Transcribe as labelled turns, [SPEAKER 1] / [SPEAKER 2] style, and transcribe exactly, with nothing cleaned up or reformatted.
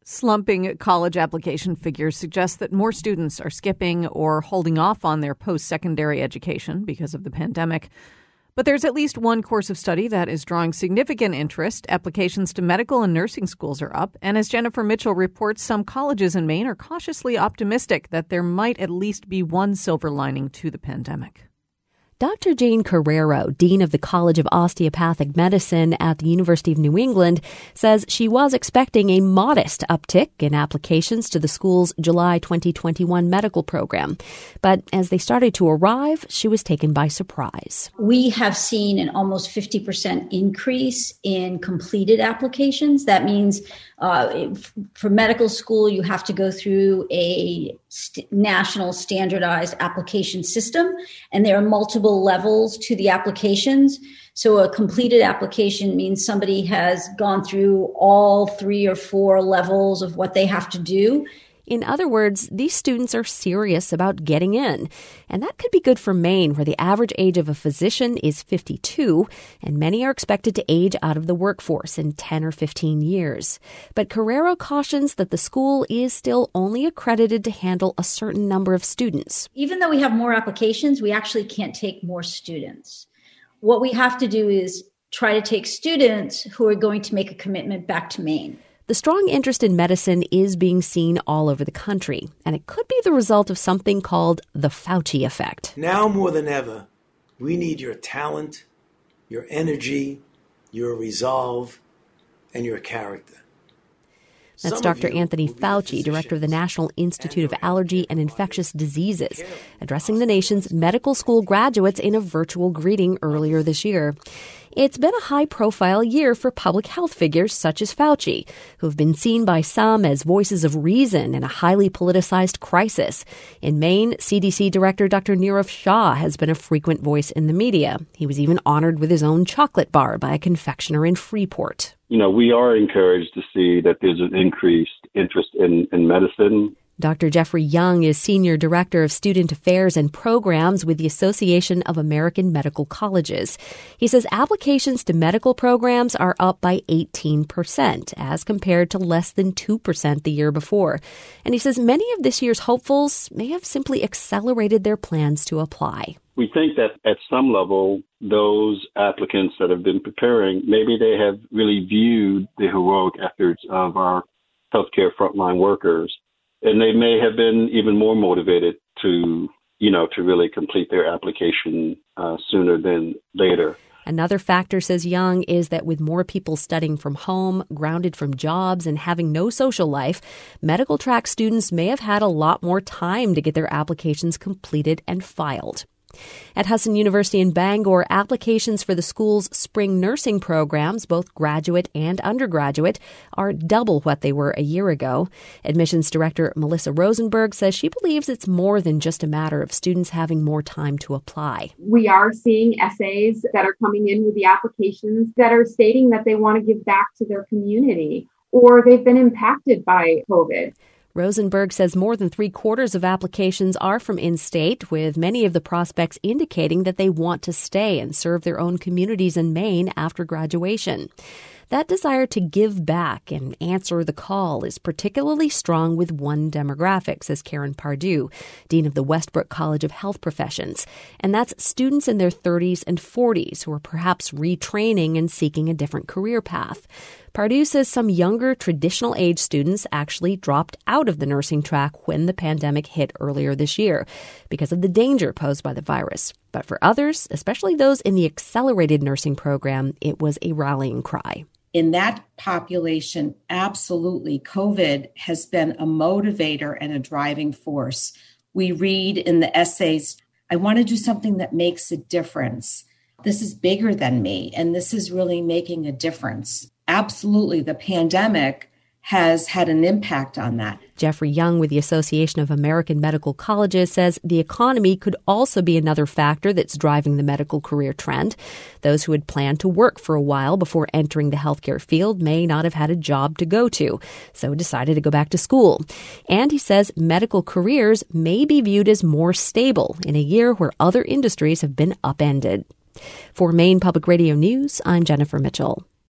[SPEAKER 1] Slumping college application figures suggest that more students are skipping or holding off on their post-secondary education because of the pandemic. But there's at least one course of study that is drawing significant interest. Applications to medical and nursing schools are up. And as Jennifer Mitchell reports, some colleges in Maine are cautiously optimistic that there might at least be one silver lining to the pandemic.
[SPEAKER 2] Doctor Jane Carrero, Dean of the College of Osteopathic Medicine at the University of New England, says she was expecting a modest uptick in applications to the school's July twenty twenty-one medical program. But as they started to arrive, she was taken by surprise.
[SPEAKER 3] We have seen an almost fifty percent increase in completed applications. That means uh, for medical school, you have to go through a st- national standardized application system, and there are multiple levels to the applications. So a completed application means somebody has gone through all three or four levels of what they have to do.
[SPEAKER 2] In other words, these students are serious about getting in. And that could be good for Maine, where the average age of a physician is fifty-two, and many are expected to age out of the workforce in ten or fifteen years. But Carrero cautions that the school is still only accredited to handle a certain number of students.
[SPEAKER 3] Even though we have more applications, we actually can't take more students. What we have to do is try to take students who are going to make a commitment back to Maine.
[SPEAKER 2] The strong interest in medicine is being seen all over the country, and it could be the result of something called the Fauci effect.
[SPEAKER 4] Now more than ever, we need your talent, your energy, your resolve, and your character.
[SPEAKER 2] That's Doctor Anthony Fauci, director of the National Institute of Allergy and Infectious Diseases, addressing the nation's medical school graduates in a virtual greeting earlier this year. It's been a high-profile year for public health figures such as Fauci, who have been seen by some as voices of reason in a highly politicized crisis. In Maine, C D C Director Doctor Nirav Shah has been a frequent voice in the media. He was even honored with his own chocolate bar by a confectioner in Freeport.
[SPEAKER 5] You know, we are encouraged to see that there's an increased interest in, in medicine.
[SPEAKER 2] Doctor Jeffrey Young is Senior Director of Student Affairs and Programs with the Association of American Medical Colleges. He says applications to medical programs are up by eighteen percent as compared to less than two percent the year before. And he says many of this year's hopefuls may have simply accelerated their plans to apply.
[SPEAKER 5] We think that at some level, those applicants that have been preparing, maybe they have really viewed the heroic efforts of our healthcare frontline workers. And they may have been even more motivated to, you know, to really complete their application uh, sooner than later.
[SPEAKER 2] Another factor, says Young, is that with more people studying from home, grounded from jobs, and having no social life, medical track students may have had a lot more time to get their applications completed and filed. At Hudson University in Bangor, applications for the school's spring nursing programs, both graduate and undergraduate, are double what they were a year ago. Admissions Director Melissa Rosenberg says she believes it's more than just a matter of students having more time to apply.
[SPEAKER 6] We are seeing essays that are coming in with the applications that are stating that they want to give back to their community or they've been impacted by COVID.
[SPEAKER 2] Rosenberg says more than three quarters of applications are from in-state, with many of the prospects indicating that they want to stay and serve their own communities in Maine after graduation. That desire to give back and answer the call is particularly strong with one demographic, says Karen Pardue, Dean of the Westbrook College of Health Professions. And that's students in their thirties and forties who are perhaps retraining and seeking a different career path. Pardue says some younger traditional age students actually dropped out of the nursing track when the pandemic hit earlier this year because of the danger posed by the virus. But for others, especially those in the accelerated nursing program, it was a rallying cry.
[SPEAKER 7] In that population, absolutely, COVID has been a motivator and a driving force. We read in the essays, I want to do something that makes a difference. This is bigger than me, and this is really making a difference. Absolutely, the pandemic has had an impact on that.
[SPEAKER 2] Jeffrey Young with the Association of American Medical Colleges says the economy could also be another factor that's driving the medical career trend. Those who had planned to work for a while before entering the healthcare field may not have had a job to go to, so decided to go back to school. And he says medical careers may be viewed as more stable in a year where other industries have been upended. For Maine Public Radio News, I'm Jennifer Mitchell.